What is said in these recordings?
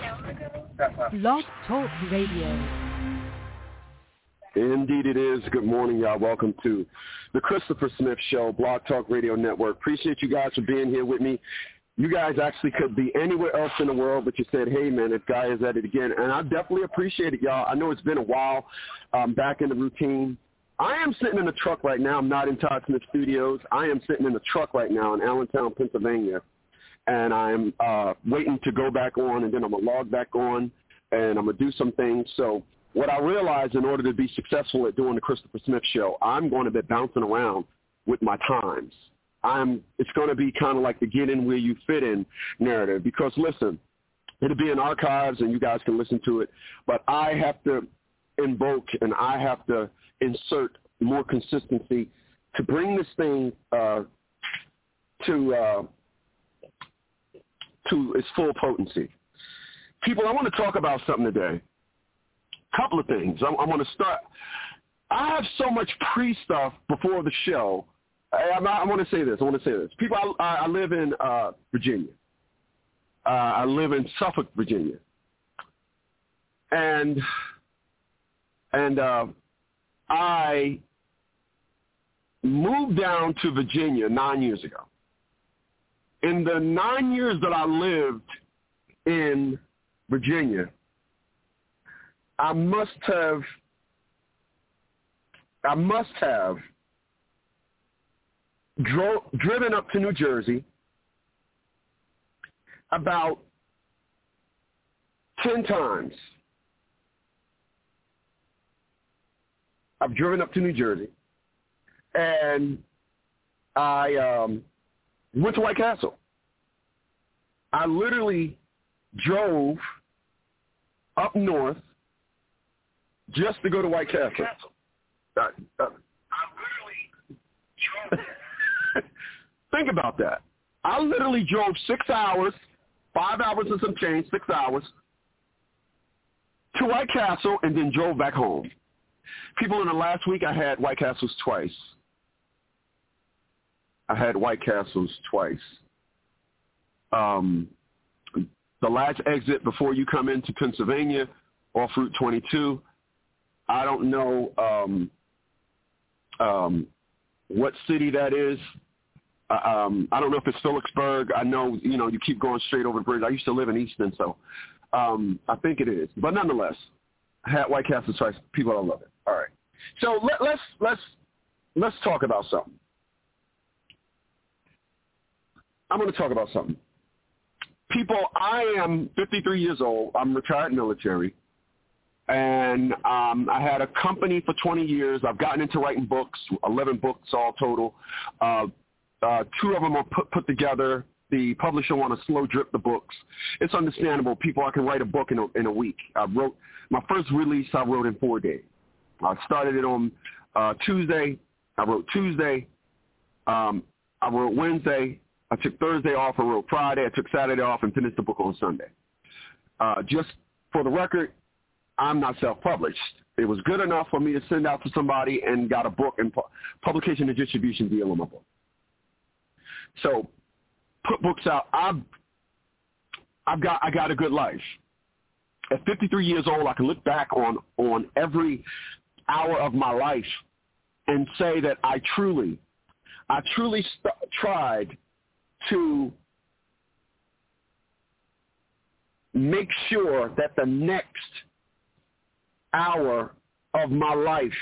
Blog Talk Radio. Indeed it is. Good morning, y'all. Welcome to the Christopher Smith Show, Blog Talk Radio Network. Appreciate you guys for being here with me. You guys actually could be anywhere else in the world, but you said, hey, man, this guy is at it again. And I definitely appreciate it, y'all. I know it's been a while back in the routine. I am sitting in the truck right now. I'm not in Todd Smith Studios. I am sitting in the truck right now in Allentown, Pennsylvania. And I'm waiting to go back on, and then I'm going to log back on, and I'm going to do some things. So what I realized, in order to be successful at doing the Christopher Smith Show, I'm going to be bouncing around with my times. It's going to be kind of like the get in where you fit in narrative, because, listen, it'll be in archives and you guys can listen to it, but I have to invoke and I have to insert more consistency to bring this thing to its full potency. People, I want to talk about something today. A couple of things. I want to start. I have so much pre-stuff before the show. I want to say this. People, I live in Virginia. I live in Suffolk, Virginia. And I moved down to Virginia 9 years ago. In the 9 years that I lived in Virginia, I must have driven up to New Jersey about 10 times. I've driven up to New Jersey, and I went to White Castle. I literally drove up north just to go to White Castle. I literally drove. Think about that. I literally drove 6 hours, 5 hours and some change, 6 hours, to White Castle and then drove back home. People, in the last week, I had White Castles twice. The last exit before you come into Pennsylvania off Route 22, I don't know what city that is. I don't know if it's Phillipsburg. I know, you keep going straight over the bridge. I used to live in Easton, so I think it is. But nonetheless, I had White Castle twice. People don't love it. All right. So let's talk about something. I'm going to talk about something. People, I am 53 years old. I'm retired military. And I had a company for 20 years. I've gotten into writing books, 11 books all total. 2 of them are put together. The publisher want to slow drip the books. It's understandable. People, I can write a book in a week. I wrote my first release. I wrote in 4 days. I started it on Tuesday. I wrote Tuesday. I wrote Wednesday. I took Thursday off. I wrote Friday. I took Saturday off and finished the book on Sunday. Just for the record, I'm not self-published. It was good enough for me to send out to somebody and got a book and publication and distribution deal on my book. So put books out. I got a good life. At 53 years old, I can look back on every hour of my life and say that I truly tried to make sure that the next hour of my life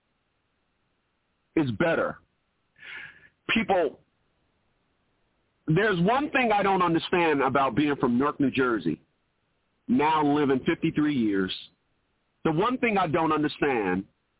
is better. People, there's one thing I don't understand about being from Newark, New Jersey, now living 53 years. The one thing I don't understand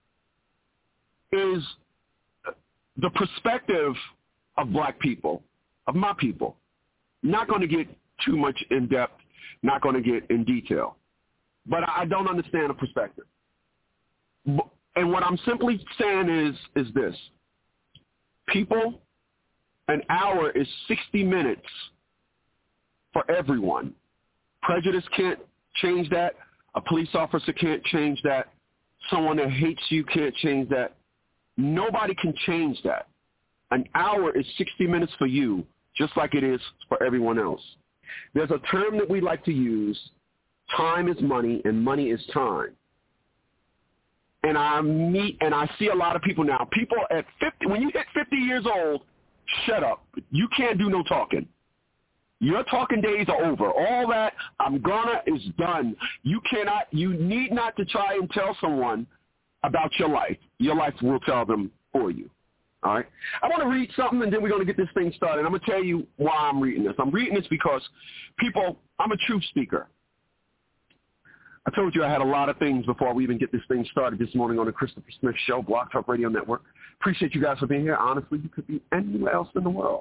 is the perspective of black people, of my people. Not going to get too much in depth, not going to get in detail. But I don't understand the perspective. And what I'm simply saying is this. People, an hour is 60 minutes for everyone. Prejudice can't change that. A police officer can't change that. Someone that hates you can't change that. Nobody can change that. An hour is 60 minutes for you, just like it is for everyone else. There's a term that we like to use Time is money, and money is time. And I see a lot of people now. People at 50, when you hit 50 years old, shut up. You can't do no talking. Your talking days are over. All that is done. You need not to try and tell someone about your life. Your life will tell them for you. All right? I want to read something, and then we're going to get this thing started. I'm going to tell you why I'm reading this. I'm reading this because I'm a truth speaker. I told you I had a lot of things before we even get this thing started this morning on the Christopher Smith Show, Blog Talk Radio Network. Appreciate you guys for being here. Honestly, you could be anywhere else in the world.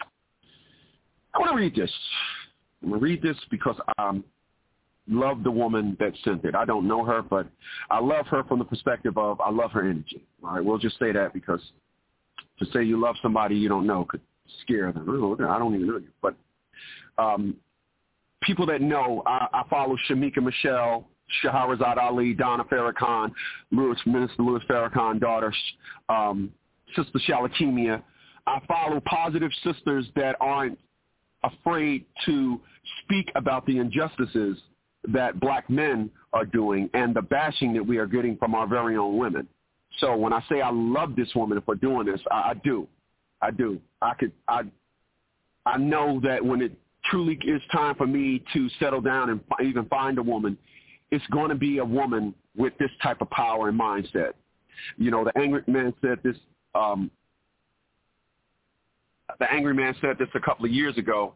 I want to read this. I'm going to read this because I love the woman that sent it. I don't know her, but I love her from the perspective of I love her energy. All right, we'll just say that because to say you love somebody you don't know could scare them. I don't even know you. But people that know, I follow Shamika Michelle, Shahrazad Ali, Donna Farrakhan, Minister Louis Farrakhan, daughter, Sister Shalakemia. I follow positive sisters that aren't afraid to speak about the injustices that black men are doing and the bashing that we are getting from our very own women. So when I say I love this woman for doing this, I do. I know that when it truly is time for me to settle down and even find a woman, it's going to be a woman with this type of power and mindset. You know, the angry man said this. The angry man said this a couple of years ago,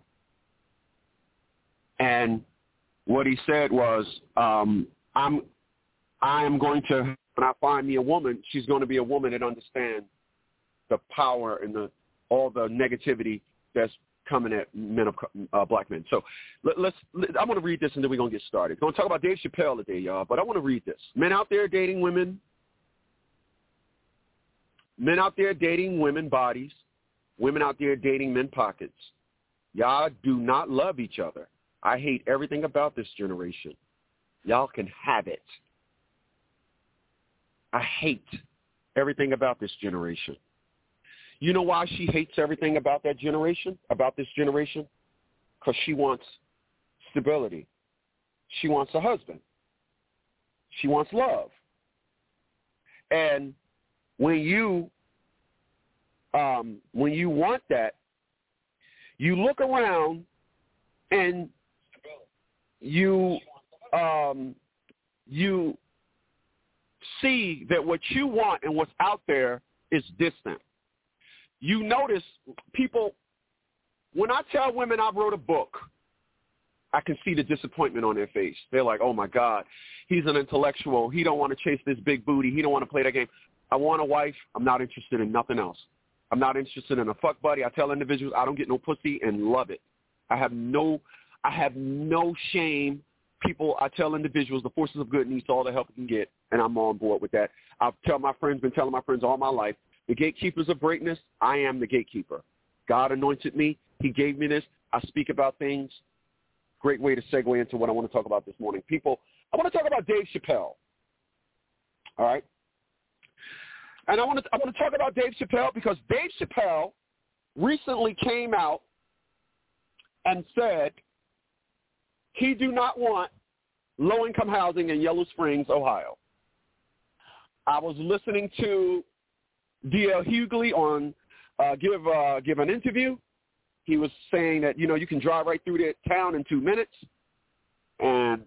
and what he said was, I am going to, when I find me a woman, she's going to be a woman that understands the power and all the negativity that's coming at black men. So I'm going to read this, and then we're going to get started. I'm going to talk about Dave Chappelle today, y'all, but I want to read this. Men out there dating women. Men out there dating women bodies. Women out there dating men pockets. Y'all do not love each other. I hate everything about this generation. Y'all can have it. I hate everything about this generation. You know why she hates everything about that generation, about this generation? Because she wants stability. She wants a husband. She wants love. And when you want that, you look around and you see that what you want and what's out there is distant. You notice people, when I tell women I wrote a book, I can see the disappointment on their face. They're like, oh, my God, he's an intellectual. He don't want to chase this big booty. He don't want to play that game. I want a wife. I'm not interested in nothing else. I'm not interested in a fuck buddy. I tell individuals I don't get no pussy and love it. I have no shame. People, I tell individuals the forces of good needs all the help you can get, and I'm on board with that. I've been telling my friends all my life, the gatekeepers of greatness, I am the gatekeeper. God anointed me. He gave me this. I speak about things. Great way to segue into what I want to talk about this morning. People, I want to talk about Dave Chappelle. All right? And I want to talk about Dave Chappelle because Dave Chappelle recently came out and said he do not want low-income housing in Yellow Springs, Ohio. I was listening to D.L. Hughley on give an interview. He was saying that, you can drive right through that town in 2 minutes. And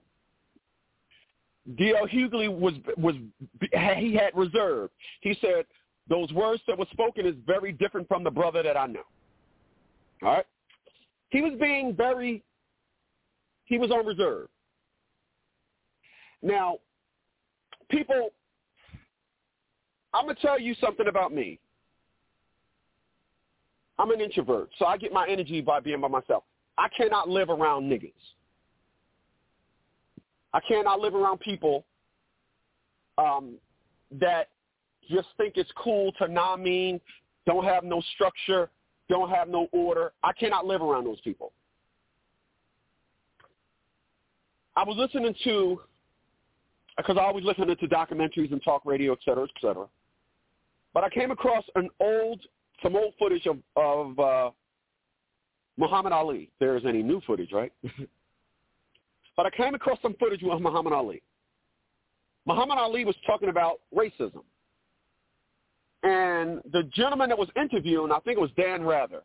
D.L. Hughley he had reserve. He said, those words that were spoken is very different from the brother that I know. All right? He was he was on reserve. Now, people, I'm going to tell you something about me. I'm an introvert, so I get my energy by being by myself. I cannot live around niggas. I cannot live around people that just think it's cool to not mean, don't have no structure, don't have no order. I cannot live around those people. I was listening to, because I always listen to documentaries and talk radio, et cetera, but I came across some old footage of Muhammad Ali. There is any new footage, right? but I came across some footage with Muhammad Ali. Muhammad Ali was talking about racism. And the gentleman that was interviewing, I think it was Dan Rather.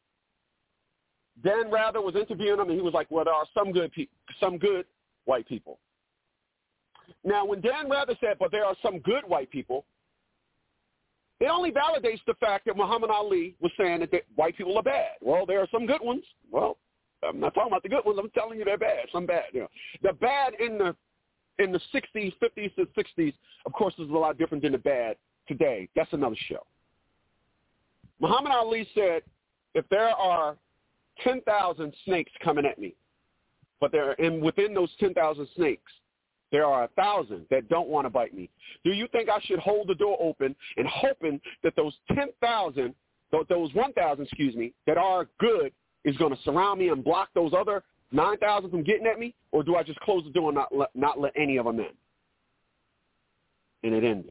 Dan Rather was interviewing him, and he was like, well, there are some good white people. Now, when Dan Rather said, but there are some good white people, it only validates the fact that Muhammad Ali was saying that white people are bad. Well, there are some good ones. Well, I'm not talking about the good ones. I'm telling you they're bad. Some bad. You know, the bad in the 60s, 50s, and 60s, of course, is a lot different than the bad today. That's another show. Muhammad Ali said, if there are 10,000 snakes coming at me, but within those 10,000 snakes, there are 1,000 that don't want to bite me. Do you think I should hold the door open and hoping that those 10,000, those 1,000, that are good is going to surround me and block those other 9,000 from getting at me? Or do I just close the door and not let any of them in? And it ended.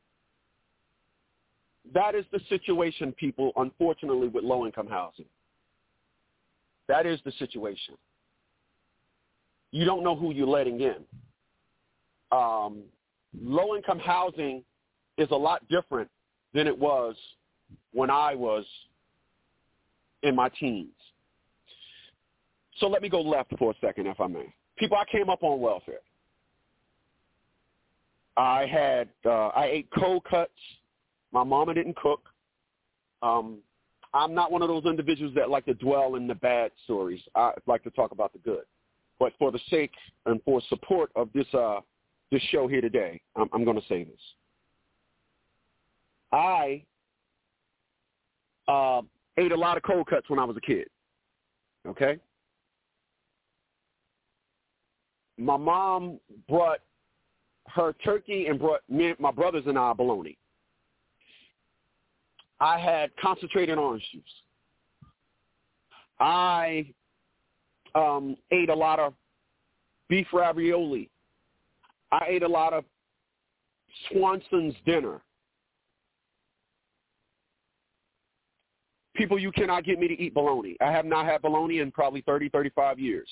That is the situation, people, unfortunately, with low-income housing. That is the situation. You don't know who you're letting in. Low-income housing is a lot different than it was when I was in my teens. So let me go left for a second, if I may. People, I came up on welfare. I ate cold cuts. My mama didn't cook. I'm not one of those individuals that like to dwell in the bad stories. I like to talk about the good. But for the sake and for support of this show here today, I'm going to say this. I ate a lot of cold cuts when I was a kid, okay? My mom brought her turkey and brought my brothers and I bologna. I had concentrated orange juice. I ate a lot of beef ravioli. I ate a lot of Swanson's dinner. People, you cannot get me to eat bologna. I have not had bologna in probably 30, 35 years.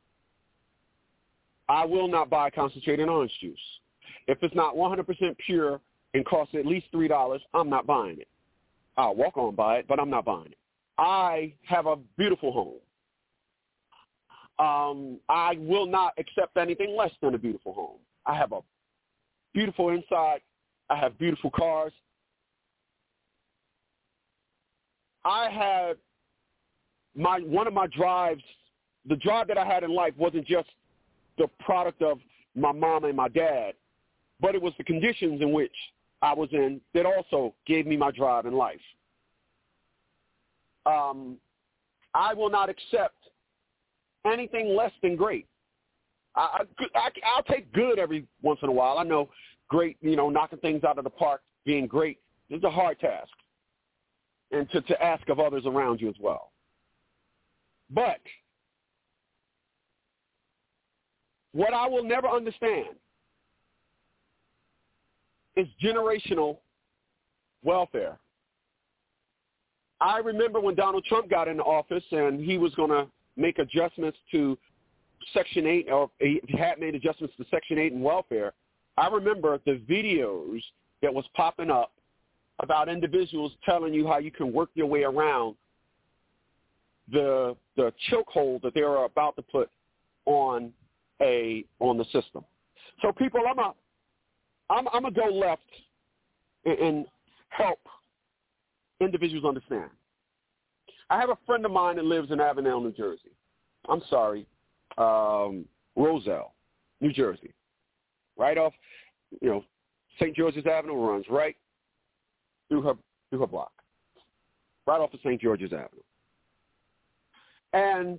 I will not buy concentrated orange juice. If it's not 100% pure and costs at least $3, I'm not buying it. I'll walk on by it, but I'm not buying it. I have a beautiful home. I will not accept anything less than a beautiful home. I have a beautiful inside. I have beautiful cars. I had one of my drives, the drive that I had in life wasn't just the product of my mom and my dad, but it was the conditions in which I was in that also gave me my drive in life. I will not accept anything less than great. I'll take good every once in a while. I know great, knocking things out of the park, being great, is a hard task, and to ask of others around you as well. But what I will never understand is generational welfare. I remember when Donald Trump got into office and he was going to make adjustments to Section 8, or he had made adjustments to Section 8 in welfare. I remember the videos that was popping up about individuals telling you how you can work your way around the chokehold that they are about to put on the system. So people, I'm gonna go left and help individuals understand. I have a friend of mine that lives in Avenel, New Jersey. Roselle, New Jersey. Right off, St. George's Avenue runs right through her block. Right off of St. George's Avenue. And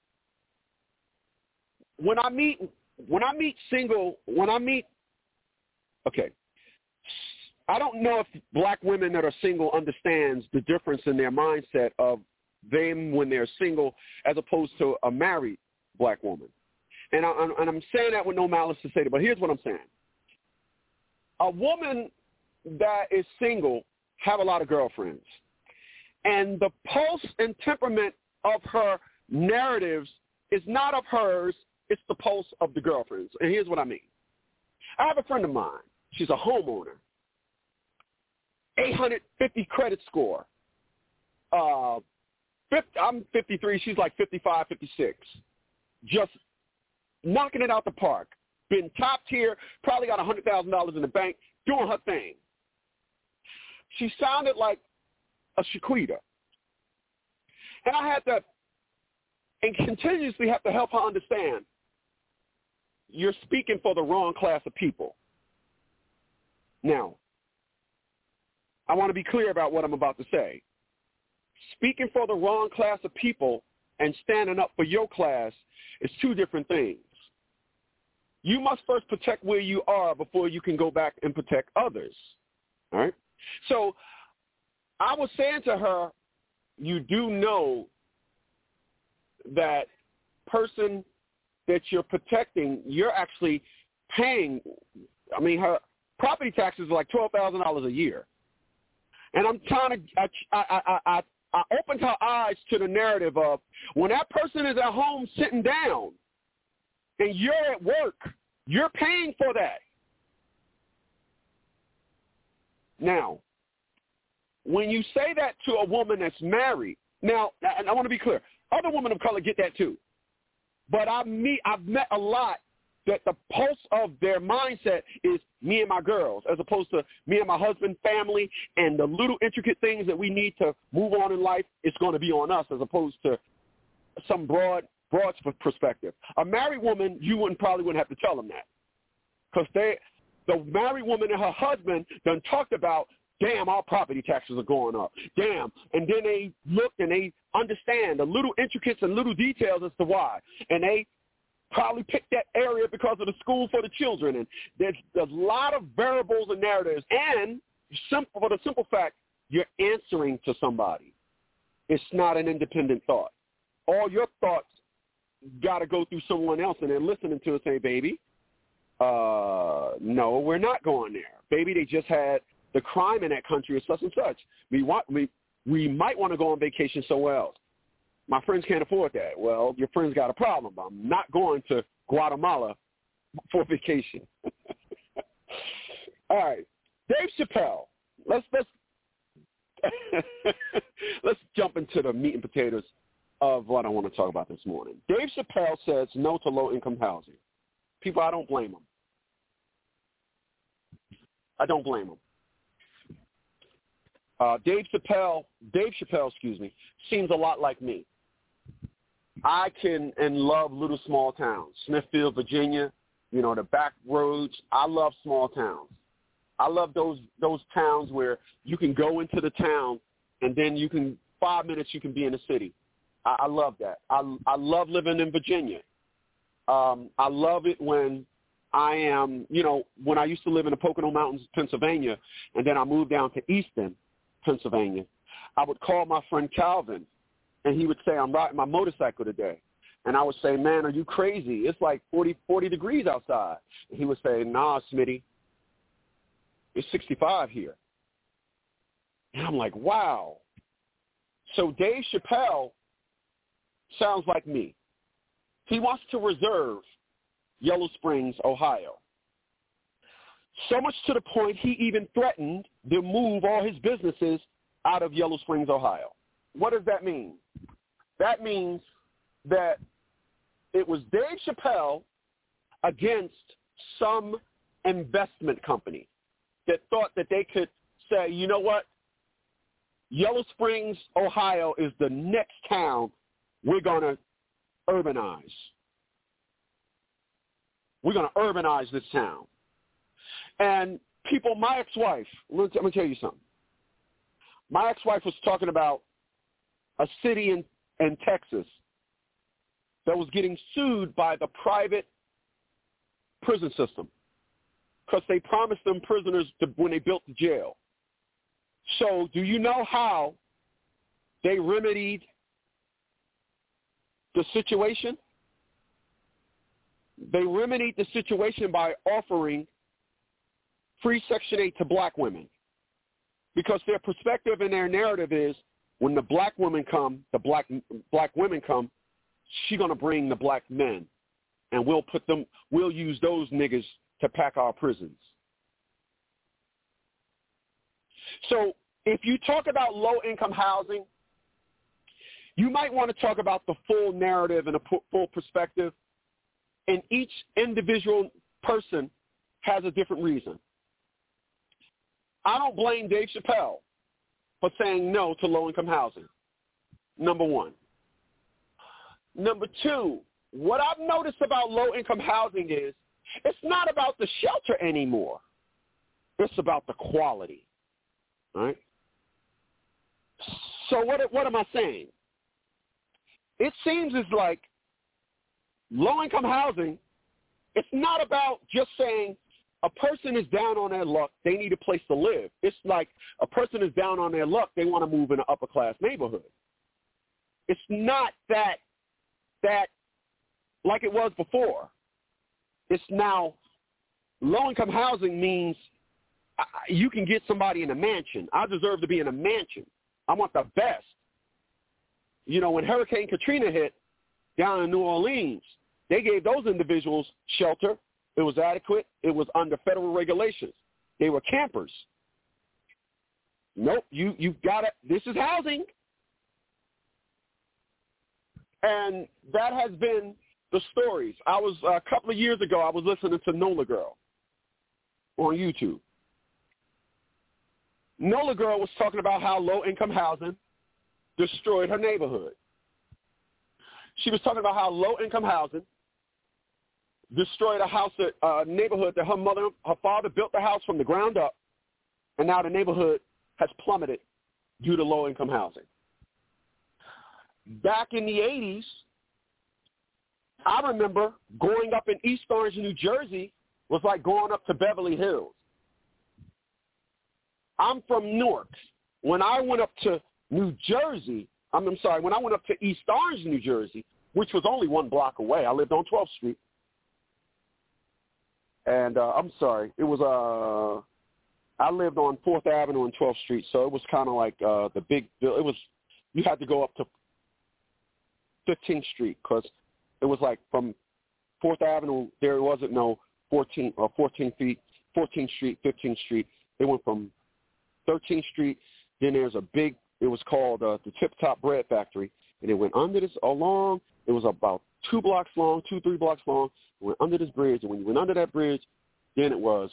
I don't know if black women that are single understands the difference in their mindset of them when they're single as opposed to a married black woman. And I'm saying that with no malice to say it, but here's what I'm saying. A woman that is single have a lot of girlfriends. And the pulse and temperament of her narratives is not of hers, it's the pulse of the girlfriends. And here's what I mean. I have a friend of mine. She's a homeowner. 850 credit score. I'm 53. She's like 55, 56. Just knocking it out the park. Been top tier, probably got $100,000 in the bank, doing her thing. She sounded like a Shaquita. And I had to, and continuously have to help her understand, you're speaking for the wrong class of people. Now, I want to be clear about what I'm about to say. Speaking for the wrong class of people and standing up for your class is two different things. You must first protect where you are before you can go back and protect others. All right? So I was saying to her, you do know that person that you're protecting, you're actually paying. I mean, her property taxes are like $12,000 a year. And I'm trying to, I opened her eyes to the narrative of when that person is at home sitting down and you're at work, you're paying for that. Now, when you say that to a woman that's married, now, and I want to be clear, other women of color get that too. But I've met a lot that the pulse of their mindset is me and my girls, as opposed to me and my husband, family, and the little intricate things that we need to move on in life, it's going to be on us, as opposed to some broad perspective. A married woman, probably wouldn't have to tell them that, because the married woman and her husband done talked about, damn, our property taxes are going up. Damn. And then they look and they understand the little intricacies and little details as to why. And they probably picked that area because of the school for the children. And there's a lot of variables and narratives. And for the simple fact, you're answering to somebody. It's not an independent thought. All your thoughts got to go through someone else, and they're listening to it, say, baby, no, we're not going there. Baby, they just had the crime in that country is such and such. We might want to go on vacation somewhere else. My friends can't afford that. Well, your friend's got a problem. I'm not going to Guatemala for vacation. All right, Dave Chappelle. Let's let's jump into the meat and potatoes of what I want to talk about this morning. Dave Chappelle says no to low-income housing. People, I don't blame him. I don't blame him. Dave Chappelle, seems a lot like me. I can and love little small towns. Smithfield, Virginia, the back roads. I love small towns. I love those towns where you can go into the town and then 5 minutes you can be in the city. I love that. I love living in Virginia. I love it when I am, when I used to live in the Pocono Mountains, Pennsylvania, and then I moved down to Easton, Pennsylvania, I would call my friend Calvin, and he would say, I'm riding my motorcycle today. And I would say, man, are you crazy? It's like 40 degrees outside. And he would say, nah, Smitty, it's 65 here. And I'm like, wow. So Dave Chappelle sounds like me. He wants to reserve Yellow Springs, Ohio. So much to the point he even threatened to move all his businesses out of Yellow Springs, Ohio. What does that mean? That means that it was Dave Chappelle against some investment company that thought that they could say, you know what, Yellow Springs, Ohio is the next town we're going to urbanize. We're going to urbanize this town. And people, my ex-wife, let me tell you something. My ex-wife was talking about a city in Texas that was getting sued by the private prison system because they promised them prisoners when they built the jail. So do you know how they remedied the situation? They remedied the situation by offering free Section 8 to black women, because their perspective and their narrative is when the black women come, the black women come, she's going to bring the black men and we'll use those niggas to pack our prisons. So if you talk about low-income housing, you might want to talk about the full narrative and a full perspective, and each individual person has a different reason. I don't blame Dave Chappelle for saying no to low-income housing, number one. Number two, what I've noticed about low-income housing is it's not about the shelter anymore. It's about the quality, right? So what am I saying? It seems as like low-income housing, it's not about just saying a person is down on their luck, they need a place to live. It's like a person is down on their luck, they want to move in an upper-class neighborhood. It's not that like it was before. It's now low-income housing means you can get somebody in a mansion. I deserve to be in a mansion. I want the best. You know, when Hurricane Katrina hit down in New Orleans, they gave those individuals shelter. It was adequate. It was under federal regulations. They were campers. Nope, you've got it. This is housing. And that has been the stories. A couple of years ago, I was listening to Nola Girl on YouTube. Nola Girl was talking about how low-income housing destroyed her neighborhood. She was talking about how low-income housing destroyed a neighborhood that her father built the house from the ground up, and now the neighborhood has plummeted due to low-income housing. Back in the 80s, I remember growing up in East Orange, New Jersey, was like going up to Beverly Hills. I'm from Newark. When I went up to New Jersey, when I went up to East Orange, New Jersey, which was only 1 block away. I lived on 12th Street. And it was, I lived on 4th Avenue and 12th Street, so it was kind of like you had to go up to 15th Street because it was like from 4th Avenue, there wasn't no 14th Street, 15th Street. They went from 13th Street, then there's it was called the Tip Top Bread Factory, and it went under this along. It was about 3 blocks long. It went under this bridge, and when you went under that bridge, then it was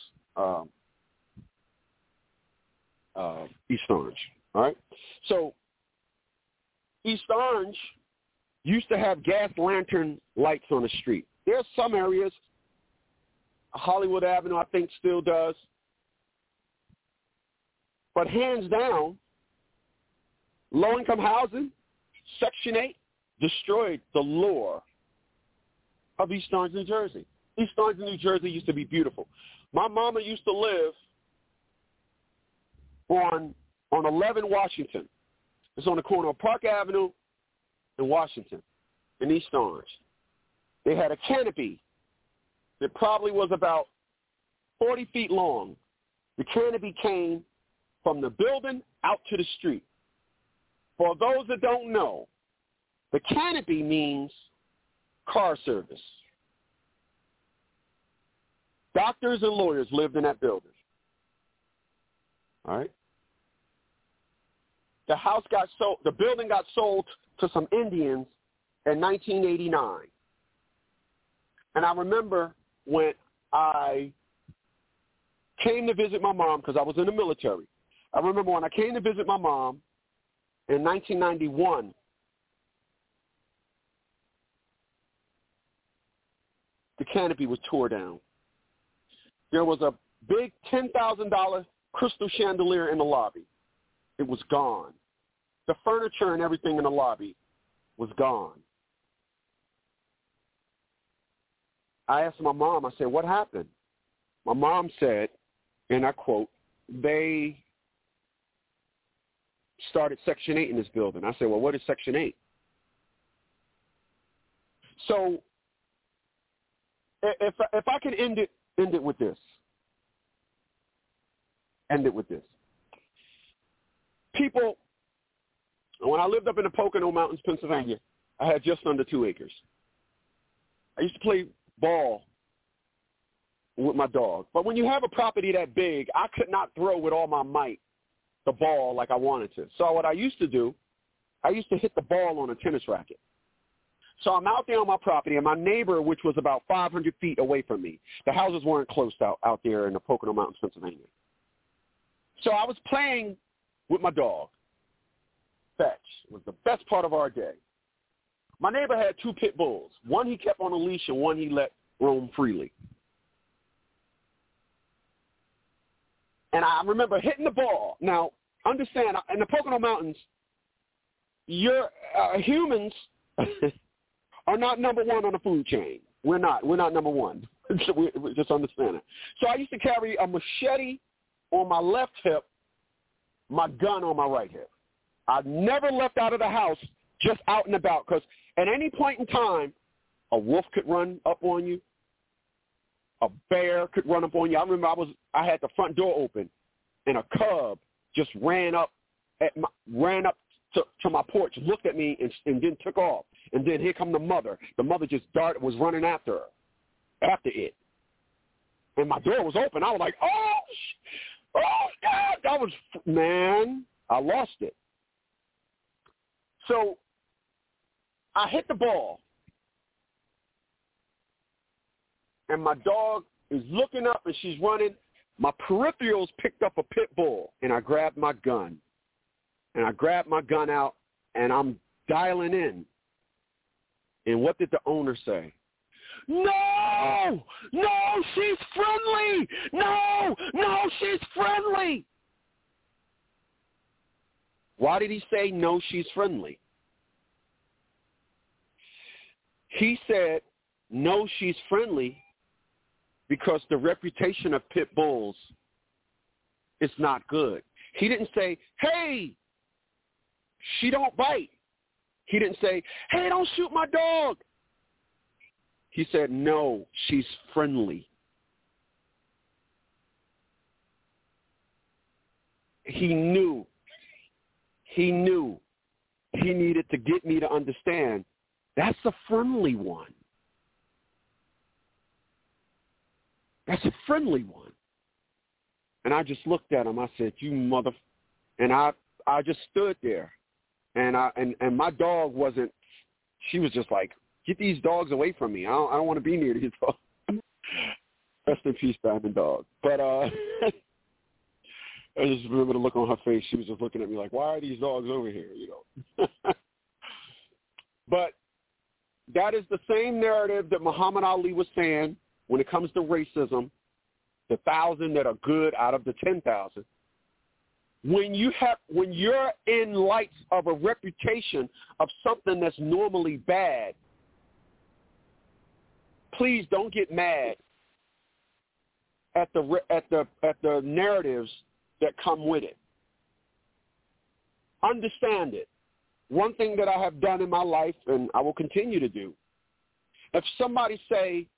East Orange. All right? So East Orange used to have gas lantern lights on the street. There's some areas, Hollywood Avenue I think still does, but hands down, low-income housing, Section 8, destroyed the lure of East Orange, New Jersey. East Orange, New Jersey used to be beautiful. My mama used to live on 11 Washington. It's on the corner of Park Avenue and Washington in East Orange. They had a canopy that probably was about 40 feet long. The canopy came from the building out to the street. For those that don't know, the canopy means car service. Doctors and lawyers lived in that building. All right? The building got sold to some Indians in 1989. And I remember when I came to visit my mom, because I was in the military. I remember when I came to visit my mom in 1991, the canopy was tore down. There was a big $10,000 crystal chandelier in the lobby. It was gone. The furniture and everything in the lobby was gone. I asked my mom, I said, what happened? My mom said, and I quote, they started Section 8 in this building. I said, well, what is Section 8? So if I could end it with this. People, when I lived up in the Pocono Mountains, Pennsylvania, I had just under 2 acres. I used to play ball with my dog. But when you have a property that big, I could not throw with all my might the ball like I wanted to. So what I used to do, I used to hit the ball on a tennis racket. So I'm out there on my property, and my neighbor, which was about 500 feet away from me, the houses weren't close out there in the Pocono Mountains, Pennsylvania. So I was playing with my dog. Fetch was the best part of our day. My neighbor had 2 pit bulls. One he kept on a leash, and one he let roam freely. And I remember hitting the ball. Now, understand, in the Pocono Mountains, humans are not number one on the food chain. We're not number one. We just understand it. So I used to carry a machete on my left hip, my gun on my right hip. I never left out of the house, just out and about, because at any point in time, a wolf could run up on you. A bear could run up on you. I remember I had the front door open, and a cub just ran up to my porch, looked at me, and then took off. And then here come the mother. The mother just was running after it. And my door was open. I was like, oh God, I lost it. So I hit the ball, and my dog is looking up, and she's running. My peripherals picked up a pit bull, and I grabbed my gun. And I grabbed my gun out, and I'm dialing in. And what did the owner say? No, she's friendly. No, she's friendly. Why did he say, no, she's friendly? He said, no, she's friendly because the reputation of pit bulls is not good. He didn't say, hey, she don't bite. He didn't say, hey, don't shoot my dog. He said, no, she's friendly. He knew he needed to get me to understand that's a friendly one. That's a friendly one. And I just looked at him. I said, you mother... And I just stood there. And my dog wasn't... She was just like, get these dogs away from me. I don't want to be near these dogs. Rest in peace, Diamond Dog. But I just remember the look on her face. She was just looking at me like, why are these dogs over here? But that is the same narrative that Muhammad Ali was saying when it comes to racism, the 1,000 that are good out of the 10,000. When you're in light of a reputation of something that's normally bad, please don't get mad at the narratives that come with it. Understand it. One thing that I have done in my life, and I will continue to do, if somebody say,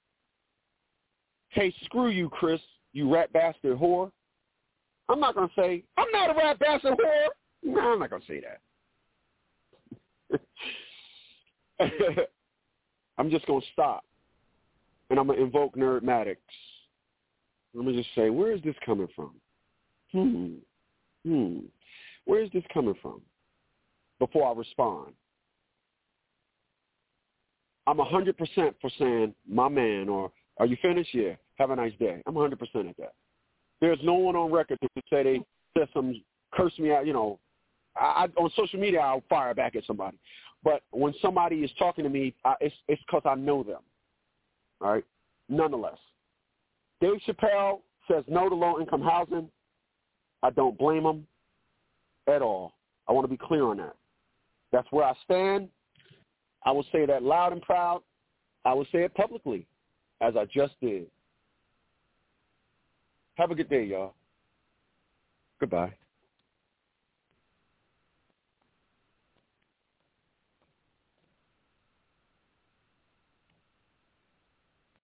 hey, screw you, Chris, you rat bastard whore, I'm not going to say, I'm not a rat bastard whore. No, I'm not going to say that. I'm just going to stop, and I'm going to invoke Nerdmatics. I'm going to just say, where is this coming from? Where is this coming from? Before I respond. I'm 100% for saying, my man, or are you finished? Yeah, have a nice day. I'm 100% at that. There's no one on record to say they said some curse me out. On social media, I'll fire back at somebody. But when somebody is talking to me, it's because I know them. All right? Nonetheless, Dave Chappelle says no to low-income housing. I don't blame him at all. I want to be clear on that. That's where I stand. I will say that loud and proud. I will say it publicly, as I just did. Have a good day, y'all. Goodbye.